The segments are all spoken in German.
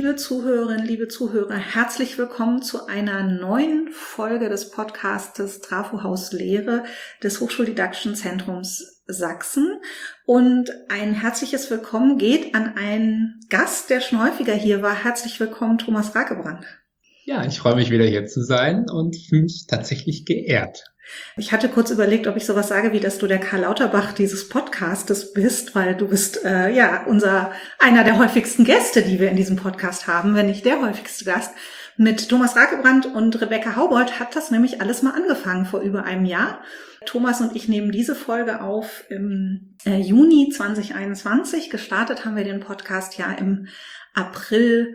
Liebe Zuhörerinnen, liebe Zuhörer, herzlich willkommen zu einer neuen Folge des Podcastes Trafohaus Lehre des Hochschuldidaktischen Zentrums Sachsen. Und ein herzliches Willkommen geht an einen Gast, der schon häufiger hier war. Herzlich willkommen, Thomas Rakebrand. Ja, ich freue mich wieder hier zu sein und fühle mich tatsächlich geehrt. Ich hatte kurz überlegt, ob ich sowas sage, wie dass du der Karl Lauterbach dieses Podcastes bist, weil du bist einer der häufigsten Gäste, die wir in diesem Podcast haben, wenn nicht der häufigste Gast. Mit Thomas Rakebrand und Rebecca Haubold hat das nämlich alles mal angefangen vor über einem Jahr. Thomas und ich nehmen diese Folge auf im Juni 2021. Gestartet haben wir den Podcast ja im April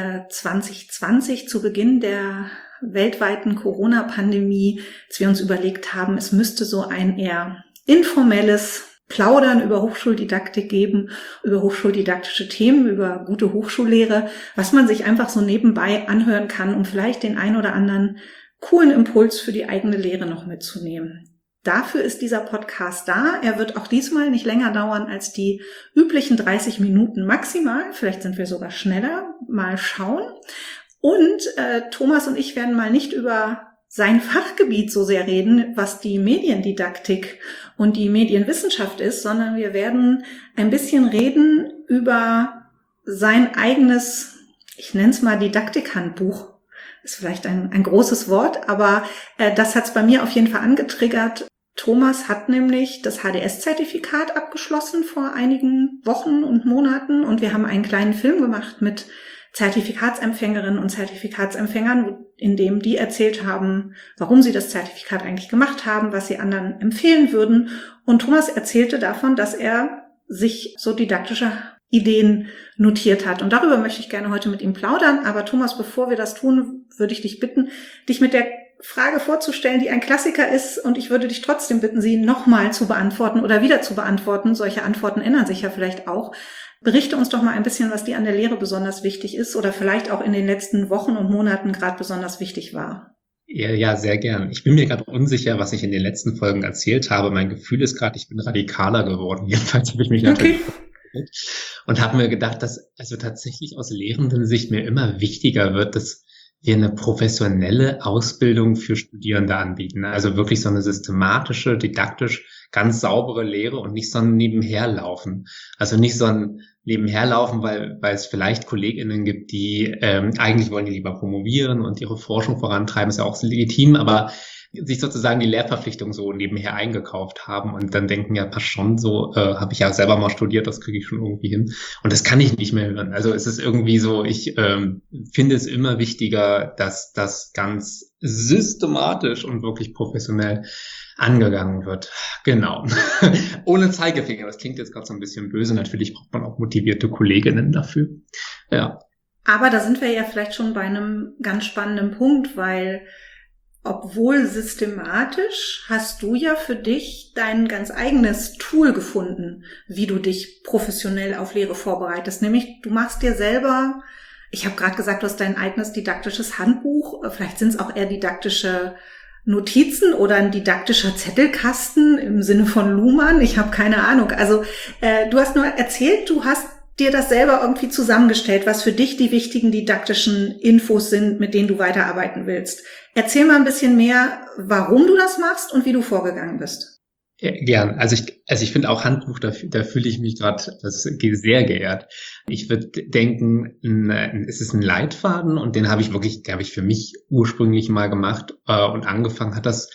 2020 zu Beginn der weltweiten Corona-Pandemie, dass wir uns überlegt haben, es müsste so ein eher informelles Plaudern über Hochschuldidaktik geben, über hochschuldidaktische Themen, über gute Hochschullehre, was man sich einfach so nebenbei anhören kann, um vielleicht den ein oder anderen coolen Impuls für die eigene Lehre noch mitzunehmen. Dafür ist dieser Podcast da. Er wird auch diesmal nicht länger dauern als die üblichen 30 Minuten maximal. Vielleicht sind wir sogar schneller. Mal schauen. Und Thomas und ich werden mal nicht über sein Fachgebiet so sehr reden, was die Mediendidaktik und die Medienwissenschaft ist, sondern wir werden ein bisschen reden über sein eigenes, ich nenne es mal Didaktikhandbuch. Ist vielleicht ein großes Wort, aber das hat es bei mir auf jeden Fall angetriggert. Thomas hat nämlich das HDS-Zertifikat abgeschlossen vor einigen Wochen und Monaten und wir haben einen kleinen Film gemacht mit Zertifikatsempfängerinnen und Zertifikatsempfängern, in dem die erzählt haben, warum sie das Zertifikat eigentlich gemacht haben, was sie anderen empfehlen würden. Und Thomas erzählte davon, dass er sich so didaktische Ideen notiert hat. Und darüber möchte ich gerne heute mit ihm plaudern. Aber Thomas, bevor wir das tun, würde ich dich bitten, dich mit der Frage vorzustellen, die ein Klassiker ist. Und ich würde dich trotzdem bitten, sie nochmal zu beantworten oder wieder zu beantworten. Solche Antworten ändern sich ja vielleicht auch. Berichte uns doch mal ein bisschen, was dir an der Lehre besonders wichtig ist oder vielleicht auch in den letzten Wochen und Monaten gerade besonders wichtig war. Ja, sehr gern. Ich bin mir gerade unsicher, was ich in den letzten Folgen erzählt habe. Mein Gefühl ist gerade, ich bin radikaler geworden. Jedenfalls habe ich mich natürlich und habe mir gedacht, dass also tatsächlich aus Lehrendensicht mir immer wichtiger wird, dass wir eine professionelle Ausbildung für Studierende anbieten. Also wirklich so eine systematische, didaktisch ganz saubere Lehre und nicht so ein Nebenherlaufen. Also nicht so ein Nebenherlaufen, weil es vielleicht KollegInnen gibt, die eigentlich wollen die lieber promovieren und ihre Forschung vorantreiben, ist ja auch legitim, aber sich sozusagen die Lehrverpflichtung so nebenher eingekauft haben und dann denken, ja, passt schon so, habe ich ja selber mal studiert, das kriege ich schon irgendwie hin. Und das kann ich nicht mehr hören. Also es ist irgendwie so, ich finde es immer wichtiger, dass das ganz systematisch und wirklich professionell angegangen wird. Genau. Ohne Zeigefinger. Das klingt jetzt gerade so ein bisschen böse. Natürlich braucht man auch motivierte Kolleginnen dafür. Ja. Aber da sind wir ja vielleicht schon bei einem ganz spannenden Punkt, weil obwohl systematisch, hast du ja für dich dein ganz eigenes Tool gefunden, wie du dich professionell auf Lehre vorbereitest. Nämlich, du machst dir selber, ich habe gerade gesagt, du hast dein eigenes didaktisches Handbuch, vielleicht sind es auch eher didaktische Notizen oder ein didaktischer Zettelkasten im Sinne von Luhmann, ich habe keine Ahnung. Also du hast nur erzählt, du hast dir das selber irgendwie zusammengestellt, was für dich die wichtigen didaktischen Infos sind, mit denen du weiterarbeiten willst. Erzähl mal ein bisschen mehr, warum du das machst und wie du vorgegangen bist. Ja, gern. Also ich finde auch Handbuch, da fühle ich mich gerade sehr geehrt. Ich würde denken, es ist ein Leitfaden und den habe ich wirklich, glaube ich, für mich ursprünglich mal gemacht und angefangen hat das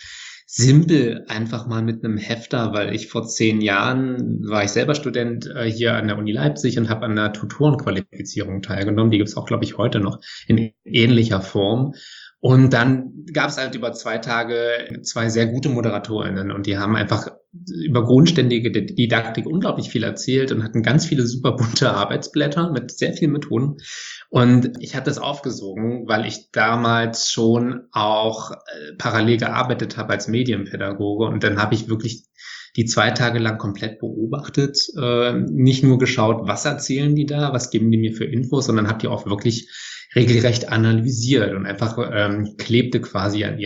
simpel einfach mal mit einem Hefter, weil ich vor 10 Jahren war ich selber Student hier an der Uni Leipzig und habe an der Tutorenqualifizierung teilgenommen. Die gibt's auch, glaube ich, heute noch in ähnlicher Form. Und dann gab es halt über 2 Tage 2 sehr gute ModeratorInnen und die haben einfach über grundständige Didaktik unglaublich viel erzählt und hatten ganz viele super bunte Arbeitsblätter mit sehr vielen Methoden. Und ich habe das aufgesogen, weil ich damals schon auch parallel gearbeitet habe als Medienpädagoge und dann habe ich wirklich die 2 Tage lang komplett beobachtet, nicht nur geschaut, was erzählen die da, was geben die mir für Infos, sondern habe die auch wirklich regelrecht analysiert und einfach klebte quasi an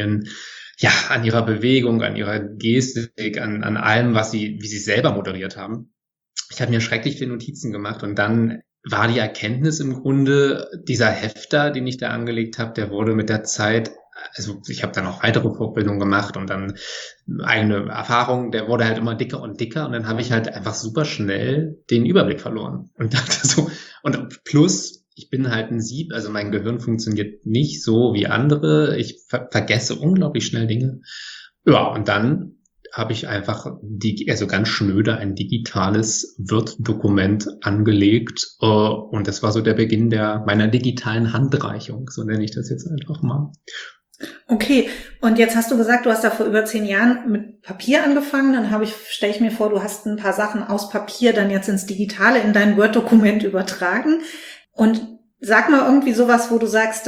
ihrer Bewegung, an ihrer Gestik, an allem, wie sie selber moderiert haben. Ich habe mir schrecklich viele Notizen gemacht und dann war die Erkenntnis im Grunde, dieser Hefter, den ich da angelegt habe, der wurde mit der Zeit, also ich habe dann auch weitere Fortbildungen gemacht und dann eigene Erfahrungen, der wurde halt immer dicker und dicker und dann habe ich halt einfach super schnell den Überblick verloren und dachte so, und plus, ich bin halt ein Sieb, also mein Gehirn funktioniert nicht so wie andere, ich vergesse unglaublich schnell Dinge. Ja, und dann habe ich einfach also ganz schnöde ein digitales Word-Dokument angelegt und das war so der Beginn meiner digitalen Handreichung, so nenne ich das jetzt einfach mal. Okay, und jetzt hast du gesagt, du hast da vor über 10 Jahren mit Papier angefangen, dann stelle ich mir vor, du hast ein paar Sachen aus Papier dann jetzt ins Digitale, in dein Word-Dokument übertragen und sag mal irgendwie sowas, wo du sagst,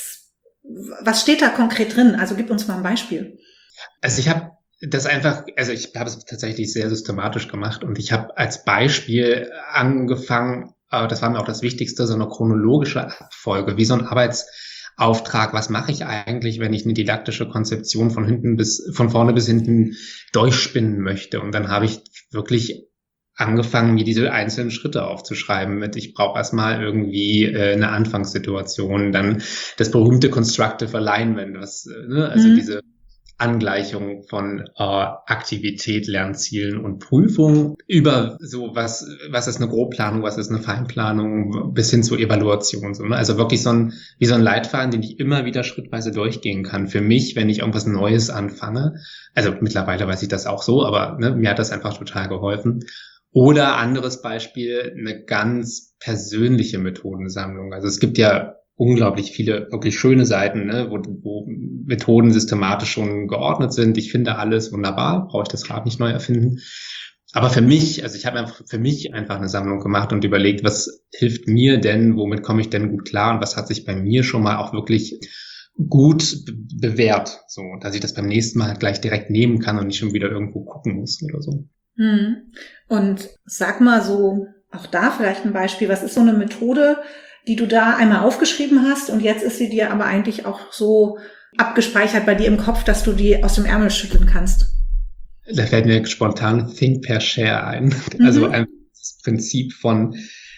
was steht da konkret drin? Also gib uns mal ein Beispiel. Also ich habe ich habe es tatsächlich sehr systematisch gemacht und ich habe als Beispiel angefangen, das war mir auch das Wichtigste, so eine chronologische Abfolge, wie so ein Arbeitsauftrag. Was mache ich eigentlich, wenn ich eine didaktische Konzeption von vorne bis hinten durchspinnen möchte? Und dann habe ich wirklich angefangen, mir diese einzelnen Schritte aufzuschreiben ich brauche erstmal irgendwie eine Anfangssituation, dann das berühmte Constructive Alignment, diese Angleichung von Aktivität, Lernzielen und Prüfung über so was ist eine Grobplanung, was ist eine Feinplanung bis hin zur Evaluation. So, ne? Also wirklich wie so ein Leitfaden, den ich immer wieder schrittweise durchgehen kann. Für mich, wenn ich irgendwas Neues anfange, also mittlerweile weiß ich das auch so, aber mir hat das einfach total geholfen. Oder anderes Beispiel, eine ganz persönliche Methodensammlung. Also es gibt ja unglaublich viele wirklich schöne Seiten, ne, wo Methoden systematisch schon geordnet sind. Ich finde alles wunderbar, brauche ich das Rad nicht neu erfinden. Aber für mich, also ich habe einfach für mich einfach eine Sammlung gemacht und überlegt, was hilft mir denn, womit komme ich denn gut klar und was hat sich bei mir schon mal auch wirklich gut bewährt, so dass ich das beim nächsten Mal halt gleich direkt nehmen kann und nicht schon wieder irgendwo gucken muss oder so. Und sag mal so, auch da vielleicht ein Beispiel, was ist so eine Methode, die du da einmal aufgeschrieben hast und jetzt ist sie dir aber eigentlich auch so abgespeichert bei dir im Kopf, dass du die aus dem Ärmel schütteln kannst? Da fällt mir spontan Think per Share ein. Also das Prinzip von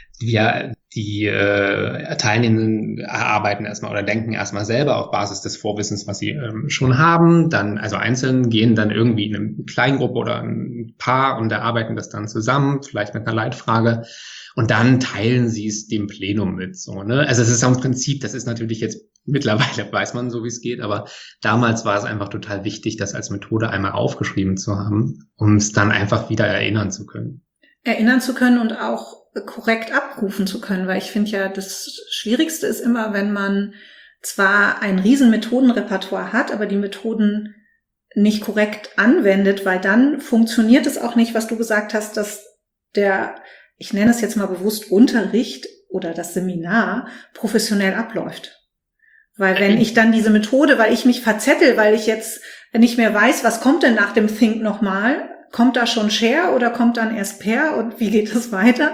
die Teilnehmenden erarbeiten erstmal oder denken erstmal selber auf Basis des Vorwissens, was sie schon haben. Dann, also einzeln gehen dann irgendwie in eine Kleingruppe oder ein Paar und erarbeiten das dann zusammen, vielleicht mit einer Leitfrage. Und dann teilen sie es dem Plenum mit, so, ne? Also es ist auch ein Prinzip, das ist natürlich jetzt, mittlerweile weiß man so, wie es geht, aber damals war es einfach total wichtig, das als Methode einmal aufgeschrieben zu haben, um es dann einfach wieder erinnern zu können. Erinnern zu können und auch korrekt abrufen zu können, weil ich finde ja, das Schwierigste ist immer, wenn man zwar ein riesen Methodenrepertoire hat, aber die Methoden nicht korrekt anwendet, weil dann funktioniert es auch nicht, was du gesagt hast, dass ich nenne es jetzt mal bewusst, Unterricht oder das Seminar professionell abläuft. Weil wenn ich dann diese Methode, weil ich mich verzettel, weil ich jetzt nicht mehr weiß, was kommt denn nach dem Think nochmal, kommt da schon Share oder kommt dann erst Pair und wie geht es weiter,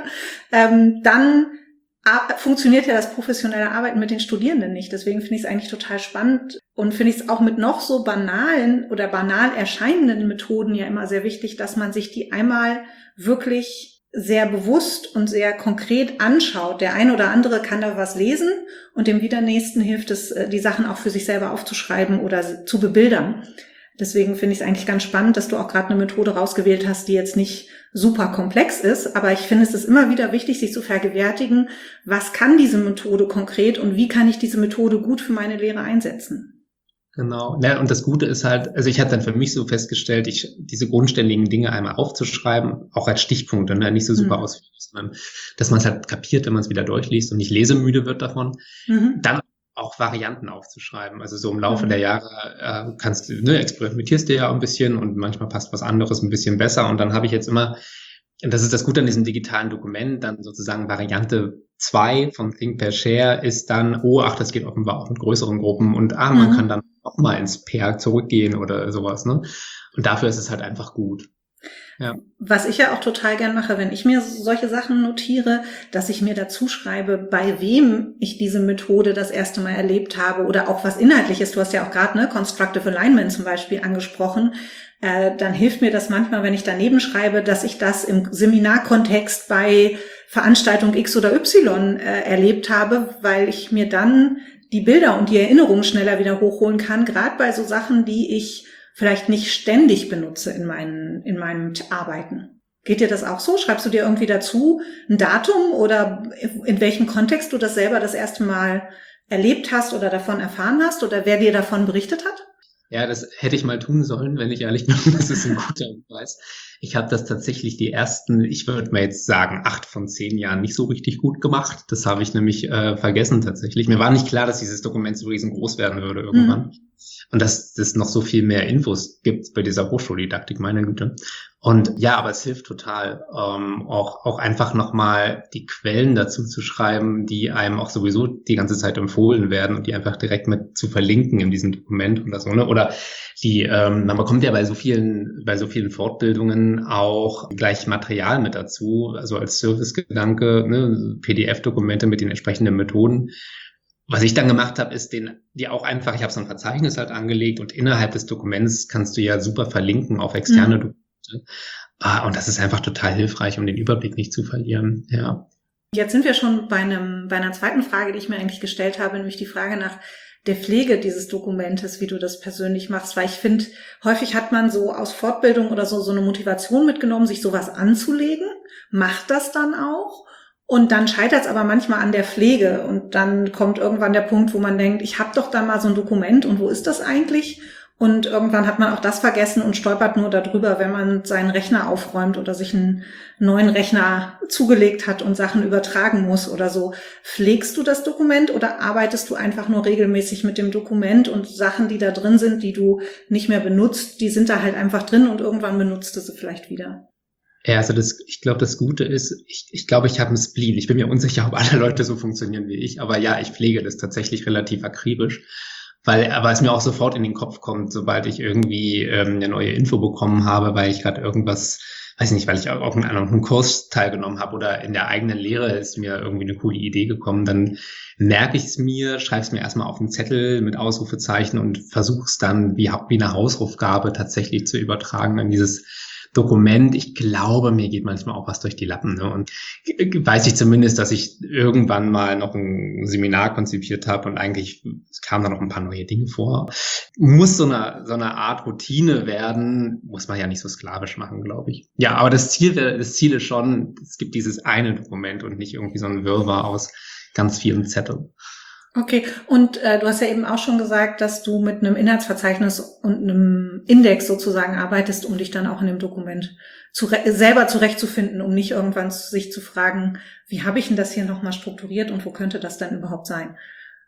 dann funktioniert ja das professionelle Arbeiten mit den Studierenden nicht. Deswegen finde ich es eigentlich total spannend und finde ich es auch mit noch so banalen oder banal erscheinenden Methoden ja immer sehr wichtig, dass man sich die einmal wirklich sehr bewusst und sehr konkret anschaut. Der eine oder andere kann da was lesen und dem wieder Nächsten hilft es, die Sachen auch für sich selber aufzuschreiben oder zu bebildern. Deswegen finde ich es eigentlich ganz spannend, dass du auch gerade eine Methode rausgewählt hast, die jetzt nicht super komplex ist, aber ich finde, es ist immer wieder wichtig, sich zu vergewärtigen, was kann diese Methode konkret und wie kann ich diese Methode gut für meine Lehre einsetzen. Genau. Ja, und das Gute ist halt, also ich habe dann für mich so festgestellt, diese grundständigen Dinge einmal aufzuschreiben, auch als Stichpunkte, ne, nicht so super ausführlich, sondern dass man es halt kapiert, wenn man es wieder durchliest und nicht lesemüde wird davon. Dann auch Varianten aufzuschreiben. Also so im Laufe der Jahre experimentierst du ja ein bisschen und manchmal passt was anderes ein bisschen besser. Und dann habe ich jetzt immer, und das ist das Gute an diesem digitalen Dokument, dann sozusagen Variante 2 von Think per Share ist dann, das geht offenbar auch mit größeren Gruppen und man kann dann auch mal ins Pair zurückgehen oder sowas, ne? Und dafür ist es halt einfach gut. Ja. Was ich ja auch total gern mache, wenn ich mir solche Sachen notiere, dass ich mir dazu schreibe, bei wem ich diese Methode das erste Mal erlebt habe oder auch was Inhaltliches. Du hast ja auch gerade Constructive Alignment zum Beispiel angesprochen. Dann hilft mir das manchmal, wenn ich daneben schreibe, dass ich das im Seminarkontext bei Veranstaltung X oder Y erlebt habe, weil ich mir dann die Bilder und die Erinnerungen schneller wieder hochholen kann, gerade bei so Sachen, die ich vielleicht nicht ständig benutze in meinem Arbeiten. Geht dir das auch so? Schreibst du dir irgendwie dazu ein Datum oder in welchem Kontext du das selber das erste Mal erlebt hast oder davon erfahren hast oder wer dir davon berichtet hat? Ja, das hätte ich mal tun sollen, wenn ich ehrlich bin. Das ist ein guter Hinweis. Ich habe das tatsächlich die ersten, ich würde mal jetzt sagen, 8 von 10 Jahren nicht so richtig gut gemacht. Das habe ich nämlich vergessen tatsächlich. Mir war nicht klar, dass dieses Dokument so riesengroß werden würde irgendwann. Und dass es noch so viel mehr Infos gibt bei dieser Hochschuldidaktik, meine Güte. Und ja, aber es hilft total, auch einfach nochmal die Quellen dazu zu schreiben, die einem auch sowieso die ganze Zeit empfohlen werden und die einfach direkt mit zu verlinken in diesem Dokument oder so, ne? Oder die, man bekommt ja bei so vielen Fortbildungen auch gleich Material mit dazu, also als Servicegedanke, ne? PDF-Dokumente mit den entsprechenden Methoden. Was ich dann gemacht habe, ist die auch einfach, ich habe so ein Verzeichnis halt angelegt und innerhalb des Dokuments kannst du ja super verlinken auf externe Dokumente. Und das ist einfach total hilfreich, um den Überblick nicht zu verlieren. Ja. Jetzt sind wir schon bei einer zweiten Frage, die ich mir eigentlich gestellt habe, nämlich die Frage nach der Pflege dieses Dokumentes, wie du das persönlich machst, weil ich finde, häufig hat man so aus Fortbildung oder so eine Motivation mitgenommen, sich sowas anzulegen, macht das dann auch. Und dann scheitert es aber manchmal an der Pflege und dann kommt irgendwann der Punkt, wo man denkt, ich habe doch da mal so ein Dokument und wo ist das eigentlich? Und irgendwann hat man auch das vergessen und stolpert nur darüber, wenn man seinen Rechner aufräumt oder sich einen neuen Rechner zugelegt hat und Sachen übertragen muss oder so. Pflegst du das Dokument oder arbeitest du einfach nur regelmäßig mit dem Dokument und Sachen, die da drin sind, die du nicht mehr benutzt, die sind da halt einfach drin und irgendwann benutzt du sie vielleicht wieder? Ja, also ich glaube, das Gute ist, ich glaube, ich habe einen Spleen. Ich bin mir unsicher, ob alle Leute so funktionieren wie ich, aber ja, ich pflege das tatsächlich relativ akribisch, aber es mir auch sofort in den Kopf kommt, sobald ich irgendwie eine neue Info bekommen habe, weil ich gerade irgendwas, weiß nicht, weil ich auch in einem Kurs teilgenommen habe oder in der eigenen Lehre ist mir irgendwie eine coole Idee gekommen, dann merke ich es mir, schreibe es mir erstmal auf einen Zettel mit Ausrufezeichen und versuche es dann wie eine Hausaufgabe tatsächlich zu übertragen an dieses Dokument. Ich glaube, mir geht manchmal auch was durch die Lappen, ne? Und weiß ich zumindest, dass ich irgendwann mal noch ein Seminar konzipiert habe und eigentlich kamen da noch ein paar neue Dinge vor. Muss so eine Art Routine werden, muss man ja nicht so sklavisch machen, glaube ich. Ja, aber das Ziel ist schon, es gibt dieses eine Dokument und nicht irgendwie so ein Wirrwarr aus ganz vielen Zetteln. Okay, und du hast ja eben auch schon gesagt, dass du mit einem Inhaltsverzeichnis und einem Index sozusagen arbeitest, um dich dann auch in dem Dokument selber zurechtzufinden, um nicht irgendwann sich zu fragen, wie habe ich denn das hier nochmal strukturiert und wo könnte das dann überhaupt sein?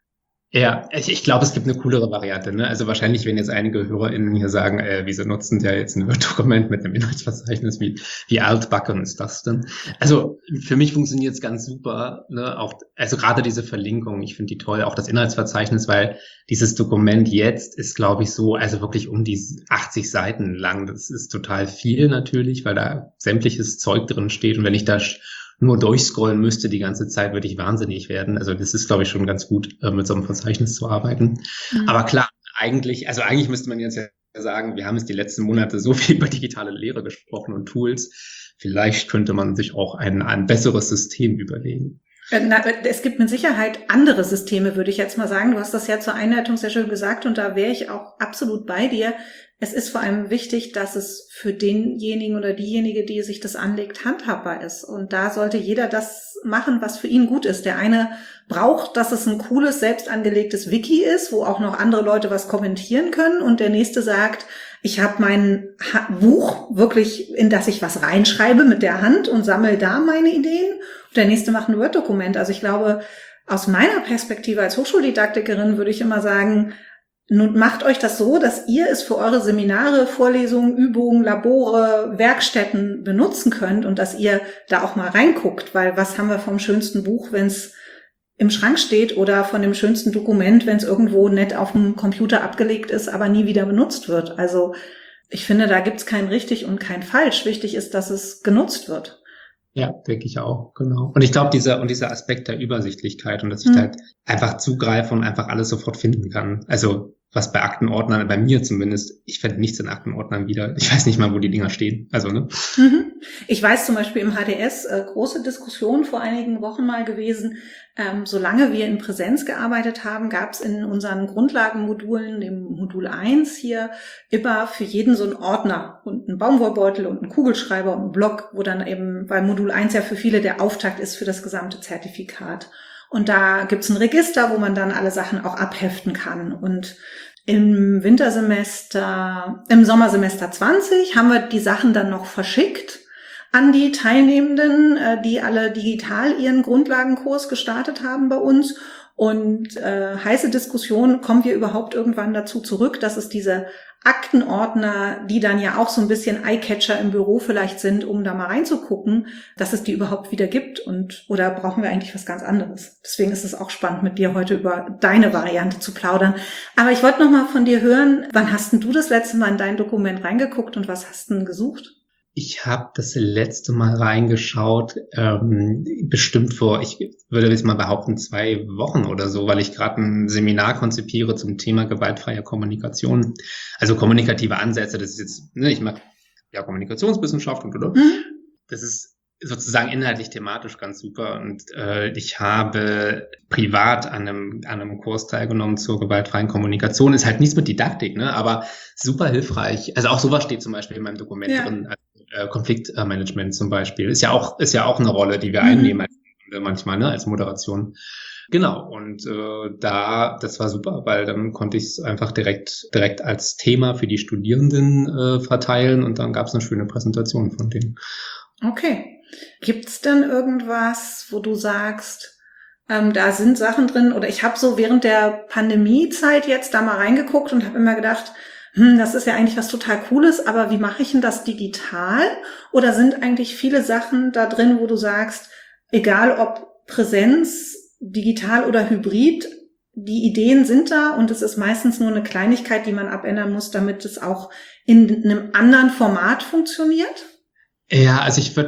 Ja, ich glaube, es gibt eine coolere Variante, ne? Also wahrscheinlich werden jetzt einige HörerInnen hier sagen, wieso nutzen der jetzt ein Word-Dokument mit einem Inhaltsverzeichnis? Wie altbacken ist das denn? Also für mich funktioniert es ganz super, ne? Auch, also gerade diese Verlinkung, ich finde die toll, auch das Inhaltsverzeichnis, weil dieses Dokument jetzt ist, glaube ich, so, also wirklich um die 80 Seiten lang. Das ist total viel natürlich, weil da sämtliches Zeug drin steht. Und wenn ich da nur durchscrollen müsste die ganze Zeit, würde ich wahnsinnig werden. Also das ist, glaube ich, schon ganz gut, mit so einem Verzeichnis zu arbeiten. Mhm. Aber klar, eigentlich müsste man jetzt ja sagen, wir haben jetzt die letzten Monate so viel über digitale Lehre gesprochen und Tools. Vielleicht könnte man sich auch ein besseres System überlegen. Es gibt mit Sicherheit andere Systeme, würde ich jetzt mal sagen. Du hast das ja zur Einleitung sehr schön gesagt und da wäre ich auch absolut bei dir. Es ist vor allem wichtig, dass es für denjenigen oder diejenige, die sich das anlegt, handhabbar ist. Und da sollte jeder das machen, was für ihn gut ist. Der eine braucht, dass es ein cooles, selbst angelegtes Wiki ist, wo auch noch andere Leute was kommentieren können. Und der nächste sagt, ich habe mein Buch wirklich, in das ich was reinschreibe mit der Hand und sammle da meine Ideen. Und der nächste macht ein Word-Dokument. Also ich glaube, aus meiner Perspektive als Hochschuldidaktikerin würde ich immer sagen, nun macht euch das so, dass ihr es für eure Seminare, Vorlesungen, Übungen, Labore, Werkstätten benutzen könnt und dass ihr da auch mal reinguckt, weil was haben wir vom schönsten Buch, wenn es im Schrank steht oder von dem schönsten Dokument, wenn es irgendwo nett auf dem Computer abgelegt ist, aber nie wieder benutzt wird. Also ich finde, da gibt's kein richtig und kein falsch. Wichtig ist, dass es genutzt wird. Ja, denke ich auch, genau. Und ich glaube, dieser Aspekt der Übersichtlichkeit und dass ich halt einfach zugreife und einfach alles sofort finden kann. Also, was bei Aktenordnern, bei mir zumindest, ich finde nichts in Aktenordnern wieder. Ich weiß nicht mal, wo die Dinger stehen. Also, ne? Ich weiß zum Beispiel im HDS, große Diskussion vor einigen Wochen mal gewesen. Solange wir in Präsenz gearbeitet haben, gab es in unseren Grundlagenmodulen, dem Modul 1 hier, immer für jeden so einen Ordner und einen Baumwollbeutel und einen Kugelschreiber und einen Block, wo dann eben, weil Modul 1 ja für viele der Auftakt ist für das gesamte Zertifikat. Und da gibt's ein Register, wo man dann alle Sachen auch abheften kann. Und im Sommersemester 20 haben wir die Sachen dann noch verschickt an die Teilnehmenden, die alle digital ihren Grundlagenkurs gestartet haben bei uns. Und heiße Diskussion, kommen wir überhaupt irgendwann dazu zurück, dass es diese Aktenordner, die dann ja auch so ein bisschen Eyecatcher im Büro vielleicht sind, um da mal reinzugucken, dass es die überhaupt wieder gibt oder brauchen wir eigentlich was ganz anderes? Deswegen ist es auch spannend, mit dir heute über deine Variante zu plaudern. Aber ich wollte noch mal von dir hören, wann hast denn du das letzte Mal in dein Dokument reingeguckt und was hast du denn gesucht? Ich habe das letzte Mal reingeschaut, bestimmt vor, ich würde jetzt mal behaupten, 2 Wochen oder so, weil ich gerade ein Seminar konzipiere zum Thema gewaltfreie Kommunikation. Also kommunikative Ansätze, das ist jetzt, ne, ich mache ja Kommunikationswissenschaft und oder. Das ist sozusagen inhaltlich thematisch ganz super. Und ich habe privat an einem Kurs teilgenommen zur gewaltfreien Kommunikation. Ist halt nichts mit Didaktik, ne, aber super hilfreich. Also auch sowas steht zum Beispiel in meinem Dokument drin. Konfliktmanagement zum Beispiel ist ja auch eine Rolle, die wir einnehmen manchmal, ne, als Moderation. Genau. Und das war super, weil dann konnte ich es einfach direkt als Thema für die Studierenden verteilen und dann gab es eine schöne Präsentation von denen. Okay. Gibt's denn irgendwas, wo du sagst, da sind Sachen drin, oder ich habe so während der Pandemiezeit jetzt da mal reingeguckt und habe immer gedacht, das ist ja eigentlich was total Cooles, aber wie mache ich denn das digital? Oder sind eigentlich viele Sachen da drin, wo du sagst, egal ob Präsenz, digital oder hybrid, die Ideen sind da und es ist meistens nur eine Kleinigkeit, die man abändern muss, damit es auch in einem anderen Format funktioniert? Ja, also ich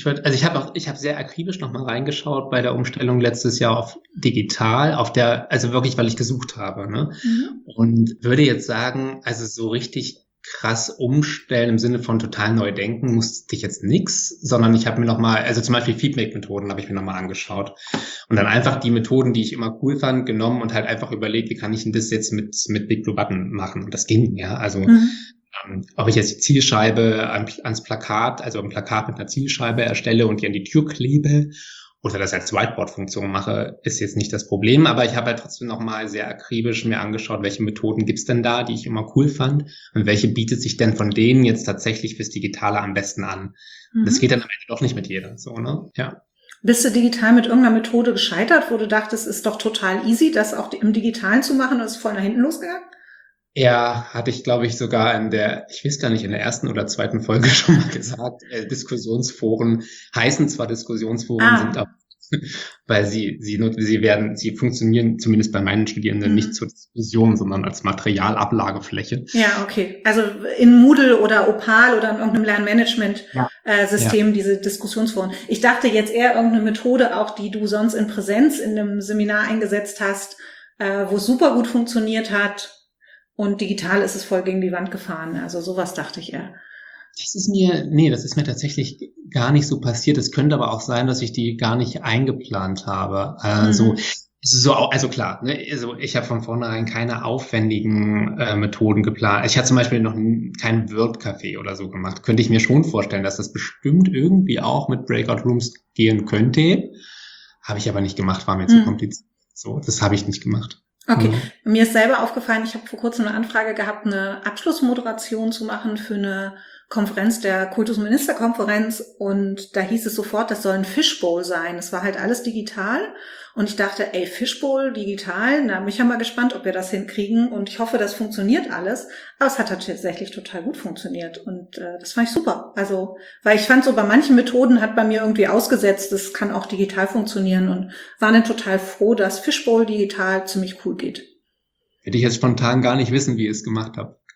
habe sehr akribisch nochmal reingeschaut bei der Umstellung letztes Jahr auf digital, also wirklich, weil ich gesucht habe, ne? Und würde jetzt sagen, also so richtig krass umstellen im Sinne von total neu denken musste ich jetzt nix, sondern ich habe mir nochmal, also zum Beispiel Feedback-Methoden habe ich mir nochmal angeschaut und dann einfach die Methoden, die ich immer cool fand, genommen und halt einfach überlegt, wie kann ich denn das jetzt mit Big Blue Button machen? Und das ging, ja, also ob ich jetzt die Zielscheibe ans Plakat, also ein Plakat mit einer Zielscheibe erstelle und die an die Tür klebe oder das als Whiteboard-Funktion mache, ist jetzt nicht das Problem. Aber ich habe halt trotzdem nochmal sehr akribisch mir angeschaut, welche Methoden gibt's denn da, die ich immer cool fand und welche bietet sich denn von denen jetzt tatsächlich fürs Digitale am besten an. Das geht dann am Ende doch nicht mit jeder, so, ne? Ja. Bist du digital mit irgendeiner Methode gescheitert, wo du dachtest, es ist doch total easy, das auch im Digitalen zu machen und es ist voll nach hinten losgegangen? Ja, hatte ich, glaube ich, sogar in der ersten oder zweiten Folge schon mal gesagt, Diskussionsforen heißen zwar Diskussionsforen, sind aber, weil sie funktionieren zumindest bei meinen Studierenden nicht zur Diskussion, sondern als Materialablagefläche. Ja, okay. Also in Moodle oder Opal oder in irgendeinem Lernmanagement-System diese Diskussionsforen. Ich dachte jetzt eher irgendeine Methode auch, die du sonst in Präsenz in einem Seminar eingesetzt hast, wo es super gut funktioniert hat. Und digital ist es voll gegen die Wand gefahren. Also sowas dachte ich eher. Das ist mir tatsächlich gar nicht so passiert. Es könnte aber auch sein, dass ich die gar nicht eingeplant habe. Also klar, ne? Also ich habe von vornherein keine aufwendigen Methoden geplant. Ich hatte zum Beispiel noch kein Word-Café oder so gemacht. Könnte ich mir schon vorstellen, dass das bestimmt irgendwie auch mit Breakout Rooms gehen könnte. Habe ich aber nicht gemacht, war mir zu kompliziert. So, das habe ich nicht gemacht. Okay, mir ist selber aufgefallen, ich habe vor kurzem eine Anfrage gehabt, eine Abschlussmoderation zu machen für eine Konferenz der Kultusministerkonferenz und da hieß es sofort, das soll ein Fishbowl sein. Es war halt alles digital und ich dachte, Fishbowl digital, na, bin ich ja mal gespannt, ob wir das hinkriegen und ich hoffe, das funktioniert alles. Aber es hat tatsächlich total gut funktioniert und das fand ich super. Also, weil ich fand so, bei manchen Methoden hat bei mir irgendwie ausgesetzt, das kann auch digital funktionieren und war dann total froh, dass Fishbowl digital ziemlich cool geht. Hätte ich jetzt spontan gar nicht wissen, wie ihr es gemacht habt.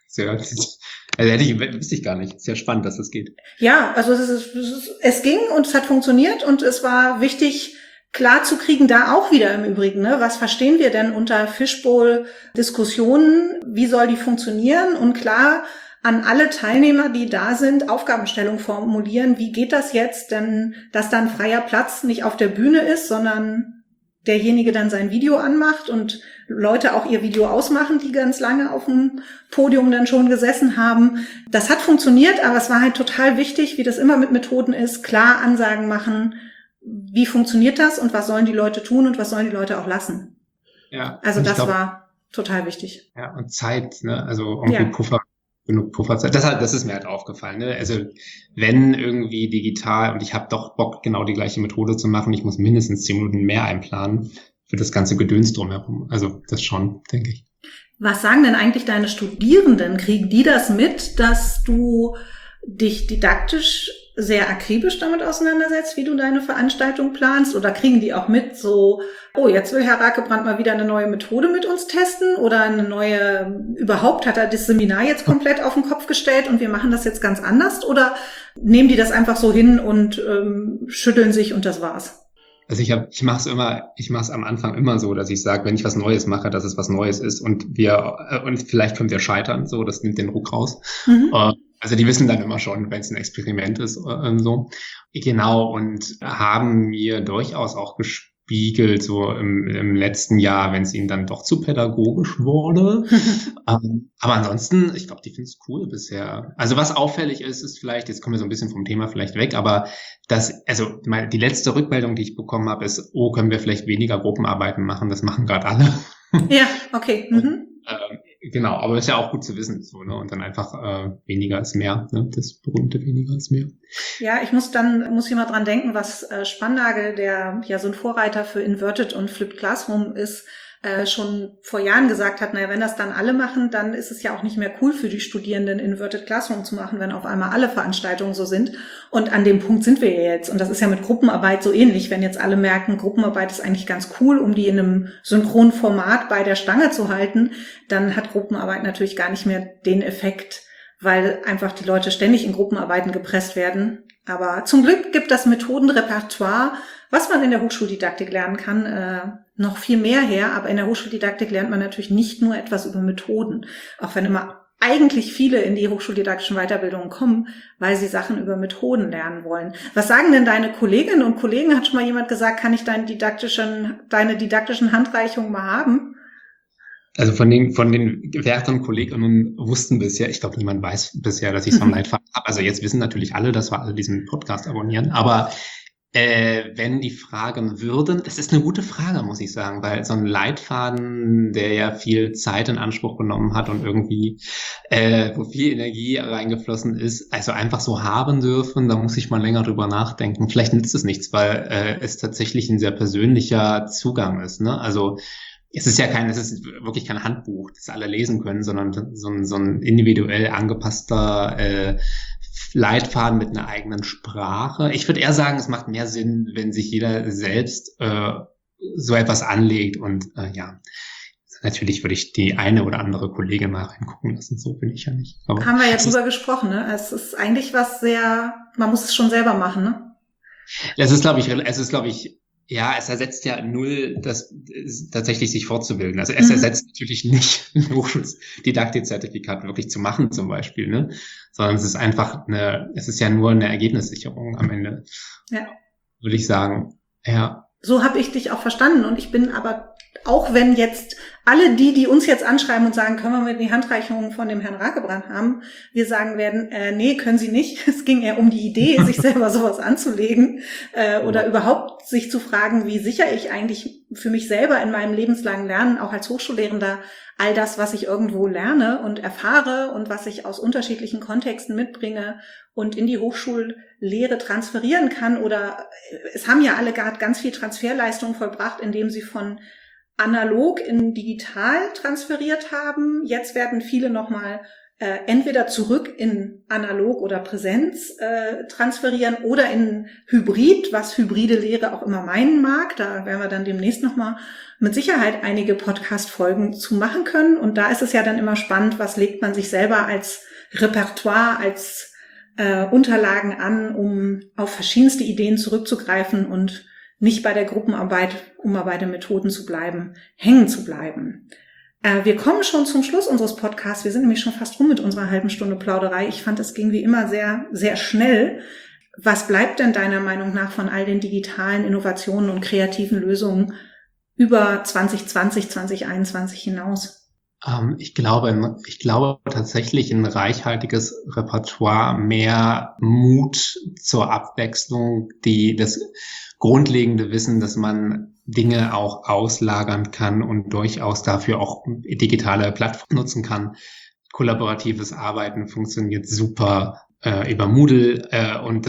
Wüsste ich gar nicht. Ist ja spannend, dass das geht. Ja, also es ging und es hat funktioniert und es war wichtig, klar zu kriegen, da auch wieder im Übrigen, ne? Was verstehen wir denn unter Fishbowl-Diskussionen? Wie soll die funktionieren? Und klar, an alle Teilnehmer, die da sind, Aufgabenstellung formulieren. Wie geht das jetzt? Denn, dass dann freier Platz nicht auf der Bühne ist, sondern derjenige dann sein Video anmacht und Leute auch ihr Video ausmachen, die ganz lange auf dem Podium dann schon gesessen haben. Das hat funktioniert, aber es war halt total wichtig, wie das immer mit Methoden ist, klar Ansagen machen, wie funktioniert das und was sollen die Leute tun und was sollen die Leute auch lassen. Ja. Also das war total wichtig. Ja, und Zeit, ne? Also irgendwie genug Pufferzeit. Das ist mir halt aufgefallen, ne? Also wenn irgendwie digital und ich habe doch Bock, genau die gleiche Methode zu machen, ich muss mindestens 10 Minuten mehr einplanen für das ganze Gedöns drumherum. Also das schon, denke ich. Was sagen denn eigentlich deine Studierenden? Kriegen die das mit, dass du dich didaktisch sehr akribisch damit auseinandersetzt, wie du deine Veranstaltung planst? Oder kriegen die auch mit so, oh, jetzt will Herr Rakebrand mal wieder eine neue Methode mit uns testen oder überhaupt hat er das Seminar jetzt komplett auf den Kopf gestellt und wir machen das jetzt ganz anders? Oder nehmen die das einfach so hin und schütteln sich und das war's? Also ich mache es am Anfang immer so, dass ich sage, wenn ich was Neues mache, dass es was Neues ist und vielleicht können wir scheitern, so, das nimmt den Druck raus. Mhm. Also die wissen dann immer schon, wenn es ein Experiment ist, so. Genau, und haben mir durchaus auch gespiegelt, so im letzten Jahr, wenn es ihnen dann doch zu pädagogisch wurde. Aber ansonsten, ich glaube, die finden es cool bisher. Also was auffällig ist vielleicht, jetzt kommen wir so ein bisschen vom Thema vielleicht weg, aber die letzte Rückmeldung, die ich bekommen habe, ist, können wir vielleicht weniger Gruppenarbeiten machen, das machen gerade alle. Ja, okay. Mhm. Genau, aber ist ja auch gut zu wissen, so, ne? Und dann einfach weniger ist mehr, ne? Das berühmte weniger ist mehr. Ja, ich muss hier mal dran denken, was Spannagel, der ja so ein Vorreiter für Inverted und Flipped Classroom ist, schon vor Jahren gesagt hat, naja, wenn das dann alle machen, dann ist es ja auch nicht mehr cool für die Studierenden, Inverted Classroom zu machen, wenn auf einmal alle Veranstaltungen so sind. Und an dem Punkt sind wir ja jetzt. Und das ist ja mit Gruppenarbeit so ähnlich. Wenn jetzt alle merken, Gruppenarbeit ist eigentlich ganz cool, um die in einem synchronen Format bei der Stange zu halten, dann hat Gruppenarbeit natürlich gar nicht mehr den Effekt, weil einfach die Leute ständig in Gruppenarbeiten gepresst werden. Aber zum Glück gibt das Methodenrepertoire, was man in der Hochschuldidaktik lernen kann, noch viel mehr her. Aber in der Hochschuldidaktik lernt man natürlich nicht nur etwas über Methoden, auch wenn immer eigentlich viele in die hochschuldidaktischen Weiterbildungen kommen, weil sie Sachen über Methoden lernen wollen. Was sagen denn deine Kolleginnen und Kollegen? Hat schon mal jemand gesagt, kann ich deine didaktischen Handreichungen mal haben? Also von den werteren Kolleginnen wussten bisher, ich glaube, niemand weiß bisher, dass ich so einen Leitfaden habe. Also jetzt wissen natürlich alle, dass wir alle diesen Podcast abonnieren. Aber wenn die fragen würden, es ist eine gute Frage, muss ich sagen, weil so ein Leitfaden, der ja viel Zeit in Anspruch genommen hat und irgendwie wo viel Energie reingeflossen ist, also einfach so haben dürfen, da muss ich mal länger drüber nachdenken. Vielleicht nützt es nichts, weil es tatsächlich ein sehr persönlicher Zugang ist, ne? Also es ist wirklich kein Handbuch, das alle lesen können, sondern so ein individuell angepasster Leitfaden mit einer eigenen Sprache. Ich würde eher sagen, es macht mehr Sinn, wenn sich jeder selbst so etwas anlegt und natürlich würde ich die eine oder andere Kollegin mal reingucken lassen, so bin ich ja nicht. Aber haben wir ja drüber gesprochen, ne? Es ist eigentlich man muss es schon selber machen, ne? Es ersetzt ja null, das tatsächlich sich fortzubilden. Also es ersetzt natürlich nicht ein Hochschuldidaktik-Zertifikat wirklich zu machen zum Beispiel, ne? Sondern es ist ja nur eine Ergebnissicherung am Ende. Ja. Würde ich sagen, ja. So habe ich dich auch verstanden und ich bin aber, auch wenn jetzt alle die uns jetzt anschreiben und sagen, können wir mit die Handreichungen von dem Herrn Rakebrand haben, wir sagen werden, nee, können Sie nicht. Es ging eher um die Idee, sich selber sowas anzulegen oder überhaupt sich zu fragen, wie sicher ich eigentlich für mich selber in meinem lebenslangen Lernen, auch als Hochschullehrender, all das, was ich irgendwo lerne und erfahre und was ich aus unterschiedlichen Kontexten mitbringe und in die Hochschullehre transferieren kann. Oder es haben ja alle gerade ganz viel Transferleistung vollbracht, indem sie von analog in digital transferiert haben. Jetzt werden viele nochmal entweder zurück in analog oder Präsenz transferieren oder in Hybrid, was hybride Lehre auch immer meinen mag. Da werden wir dann demnächst nochmal mit Sicherheit einige Podcast-Folgen zu machen können. Und da ist es ja dann immer spannend, was legt man sich selber als Repertoire, als Unterlagen an, um auf verschiedenste Ideen zurückzugreifen und nicht bei der Gruppenarbeit, um mal bei den Methoden zu bleiben, hängen zu bleiben. Wir kommen schon zum Schluss unseres Podcasts. Wir sind nämlich schon fast rum mit unserer halben Stunde Plauderei. Ich fand, es ging wie immer sehr, sehr schnell. Was bleibt denn deiner Meinung nach von all den digitalen Innovationen und kreativen Lösungen über 2020, 2021 hinaus? Ich glaube tatsächlich ein reichhaltiges Repertoire, mehr Mut zur Abwechslung, das grundlegende Wissen, dass man Dinge auch auslagern kann und durchaus dafür auch digitale Plattformen nutzen kann. Kollaboratives Arbeiten funktioniert super über Moodle und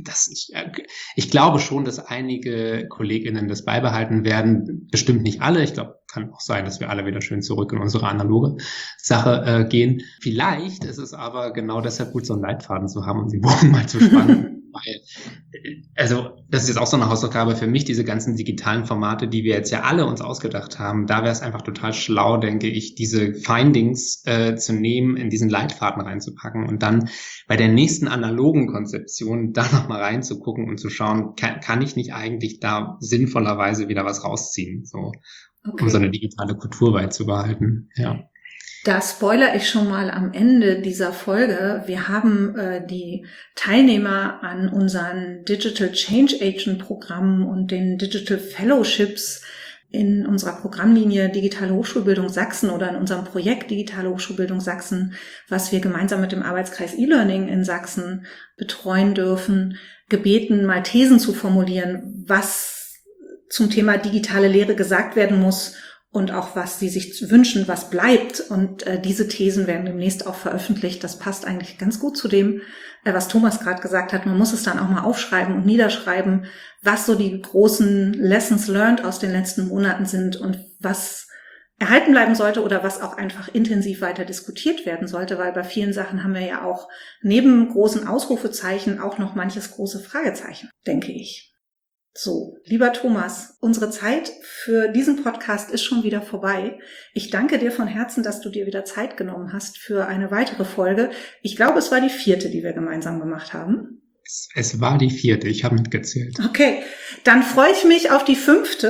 ich glaube schon, dass einige KollegInnen das beibehalten werden. Bestimmt nicht alle. Ich glaube, kann auch sein, dass wir alle wieder schön zurück in unsere analoge Sache gehen. Vielleicht ist es aber genau deshalb gut, so einen Leitfaden zu haben und den Bogen mal zu spannen. Weil, also das ist jetzt auch so eine Hausaufgabe für mich, diese ganzen digitalen Formate, die wir jetzt ja alle uns ausgedacht haben, da wäre es einfach total schlau, denke ich, diese Findings zu nehmen, in diesen Leitfaden reinzupacken und dann bei der nächsten analogen Konzeption da nochmal reinzugucken und zu schauen, kann ich nicht eigentlich da sinnvollerweise wieder was rausziehen, so, okay, um so eine digitale Kultur beizubehalten, ja. Da spoilere ich schon mal am Ende dieser Folge. Wir haben die Teilnehmer an unseren Digital Change Agent Programmen und den Digital Fellowships in unserer Programmlinie Digitale Hochschulbildung Sachsen oder in unserem Projekt Digitale Hochschulbildung Sachsen, was wir gemeinsam mit dem Arbeitskreis E-Learning in Sachsen betreuen dürfen, gebeten, mal Thesen zu formulieren, was zum Thema digitale Lehre gesagt werden muss und auch was sie sich wünschen, was bleibt. Und diese Thesen werden demnächst auch veröffentlicht. Das passt eigentlich ganz gut zu dem, was Thomas gerade gesagt hat. Man muss es dann auch mal aufschreiben und niederschreiben, was so die großen Lessons learned aus den letzten Monaten sind und was erhalten bleiben sollte oder was auch einfach intensiv weiter diskutiert werden sollte, weil bei vielen Sachen haben wir ja auch neben großen Ausrufezeichen auch noch manches große Fragezeichen, denke ich. So, lieber Thomas, unsere Zeit für diesen Podcast ist schon wieder vorbei. Ich danke dir von Herzen, dass du dir wieder Zeit genommen hast für eine weitere Folge. Ich glaube, es war die 4., die wir gemeinsam gemacht haben. Es war die 4., ich habe mitgezählt. Okay, dann freue ich mich auf die 5.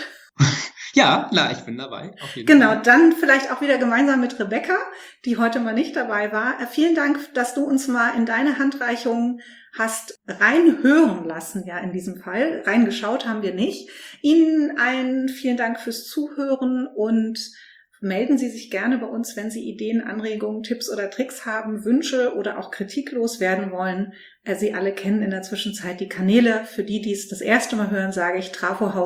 Ja, klar, ich bin dabei. Auf jeden Genau, Fall. dann vielleicht auch wieder gemeinsam mit Rebecca, die heute mal nicht dabei war. Vielen Dank, dass du uns mal in deine Handreichung hast reinhören lassen, ja, in diesem Fall. Reingeschaut haben wir nicht. Ihnen allen vielen Dank fürs Zuhören und melden Sie sich gerne bei uns, wenn Sie Ideen, Anregungen, Tipps oder Tricks haben, Wünsche oder auch Kritik loswerden wollen. Sie alle kennen in der Zwischenzeit die Kanäle. Für die, die es das erste Mal hören, sage ich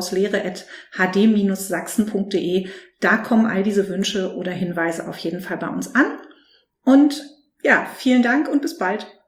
trafohauslehre@hd-sachsen.de. Da kommen all diese Wünsche oder Hinweise auf jeden Fall bei uns an. Und ja, vielen Dank und bis bald.